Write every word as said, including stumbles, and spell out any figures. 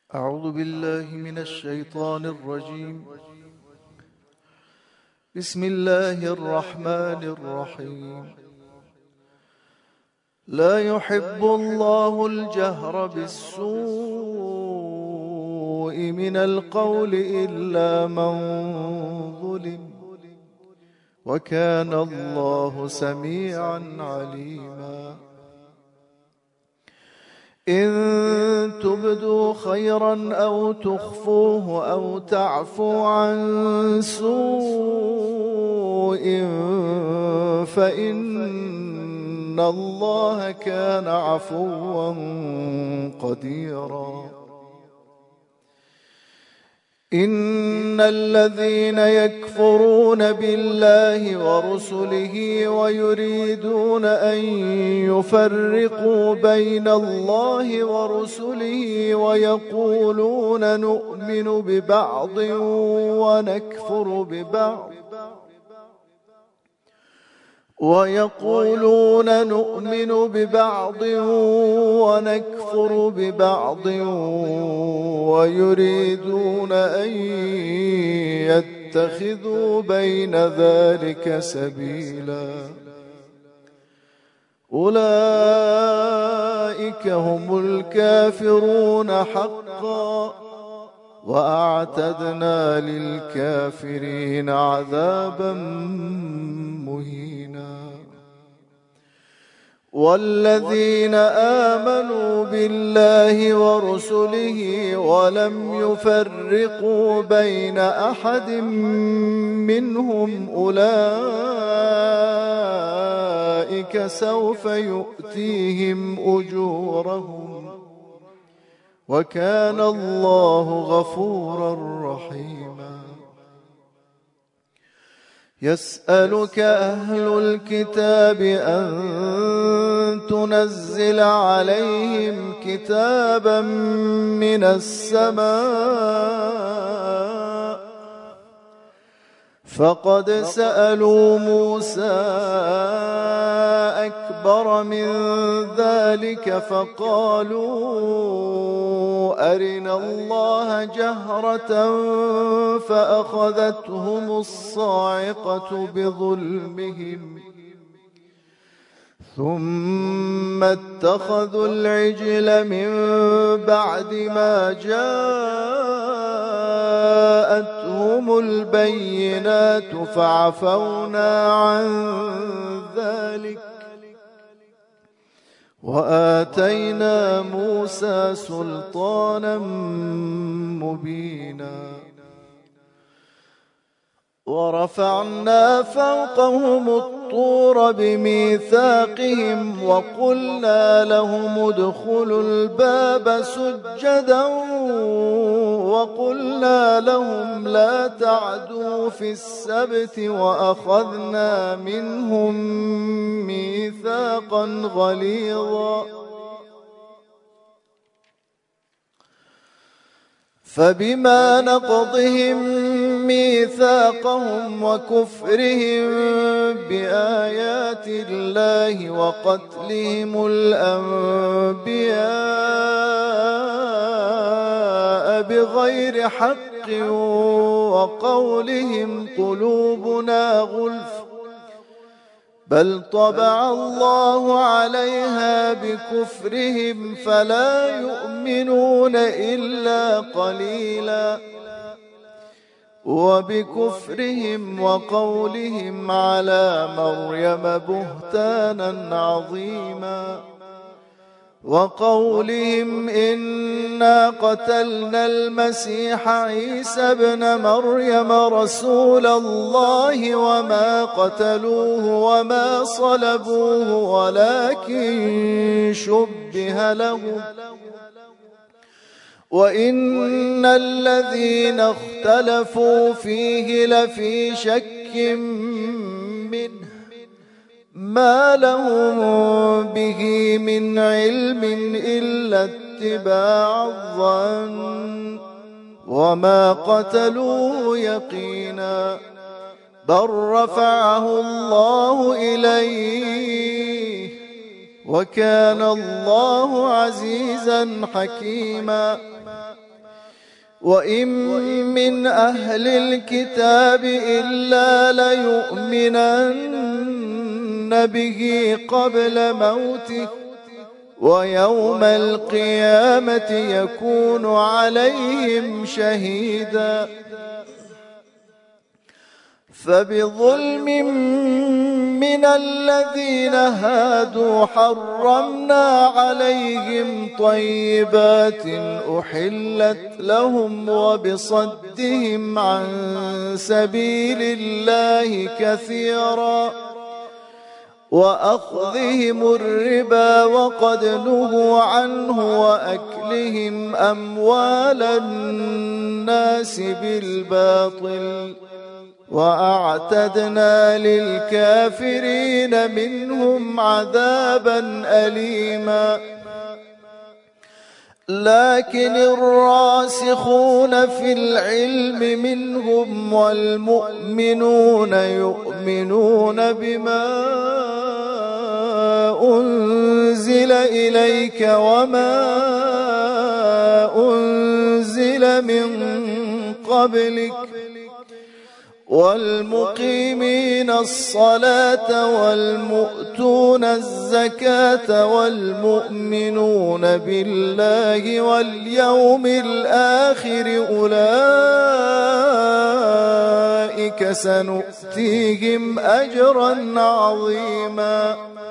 أعوذ بالله من الشيطان الرجيم. بسم الله الرحمن الرحيم. لا يحب الله الجهر بالسوء من القول إلا من ظلم، وكان الله سميعا عليما. إن تبدوا خيرا أو تخفوه أو تعفوا عن سوء فإن الله كان عفوا قديرا. إن الذين يكفرون بالله ورسله ويريدون أن يفرقوا بين الله ورسله ويقولون نؤمن ببعض ونكفر ببعض ويقولون نؤمن ببعض ونكفر ببعض ويريدون أن يتخذوا بين ذلك سبيلا. أولئك هم الكافرون حقا، وأعتدنا للكافرين عذابا مهينا. والذين آمنوا بالله ورسله ولم يفرقوا بين أحد منهم أولئك سوف يؤتيهم أجورهم، وكان الله غفورا رحيما. يسألك أهل الكتاب أن تنزل عليهم كتابا من السماء، فقد سألوا موسى أكبر من ذلك فقالوا أرنا الله جهرة فأخذتهم الصاعقة بظلمهم ثم اتخذوا العجل من بعد ما جاءتهم البينات فعفونا عن ذلك وآتينا موسى سلطانا مبينا. ورفعنا فوقهم الطور بميثاقهم وقلنا لهم ادخلوا الباب سجدا وقلنا لهم لا تعدوا في السبت وأخذنا منهم ميثاقا غليظا. فبما نقضهم ميثاقهم وكفرهم بآيات الله وقتلهم الأنبياء بغير حق وقولهم قلوبنا غلف بل طبع الله عليها بكفرهم فلا يؤمنون إلا قليلا. وبكفرهم وقولهم على مريم بهتانا عظيما وقولهم إنا قتلنا المسيح عيسى ابن مريم رسول الله وما قتلوه وما صلبوه ولكن شبه لهم وإن الذين اختلفوا فيه لفي شك منه ما لهم به من علم إلا اتباع الظن وما قتلوه يقينا بل رفعه الله إليه وكان الله عزيزا حكيما. وإن من أهل الكتاب إلا ليؤمنن به قبل موته ويوم القيامة يكون عليهم شهيدا فبظلم من الذين هادوا حرمنا عليهم طيبات أحلت لهم وبصدهم عن سبيل الله كثيرا وأخذهم الربا وقد نهوا عنه وأكلهم أموال الناس بالباطل وأعتدنا للكافرين منهم عذابا أليما لكن الراسخون في العلم منهم والمؤمنون يؤمنون بما أنزل إليك وما أنزل من قبلك والمقيمين الصلاة والمؤتون الزكاة والمؤمنون بالله واليوم الآخر أولئك سنؤتيهم أجرا عظيما